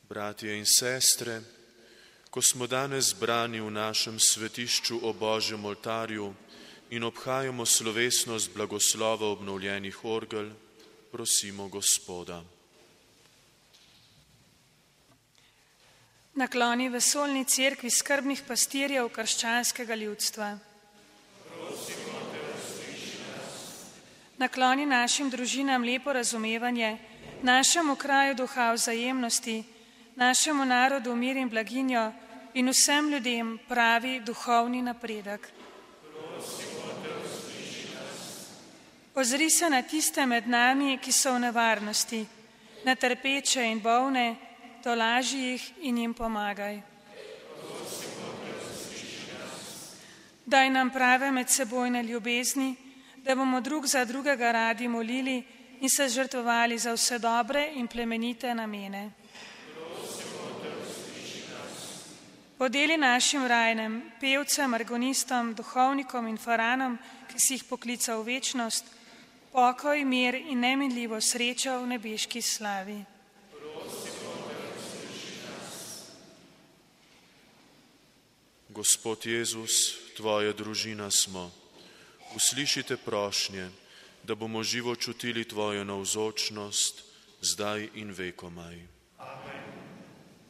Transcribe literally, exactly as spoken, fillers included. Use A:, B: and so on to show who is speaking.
A: Bratje in sestre, ko smo danes zbrani v našem svetišču o Božjem oltarju in obhajamo slovesnost blagoslova obnovljenih orgel, prosimo Gospoda.
B: Nakloni vesoljni cerkvi skrbnih pastirjev krščanskega ljudstva. Nakloni našim družinam lepo razumevanje, našemu kraju duha vzajemnosti, našemu narodu mir in blaginjo in vsem ljudem pravi duhovni napredek. Ozri se na tiste med nami, ki so v nevarnosti, na trpeče in bolne, tolaži jih in jim pomagaj. Daj nam prave medsebojne ljubezni, da bomo drug za drugega radi molili in se žrtvovali za vse dobre in plemenite namene. Podeli našim rajnem, pevcem, argonistom, duhovnikom in faranom, ki si jih poklical v večnost, pokoj, mir in neminljivo srečo v nebeški slavi.
A: Gospod Jezus, tvoja družina smo. Uslišite prošnje, da bomo živo čutili tvojo navzočnost, zdaj in vekomaj.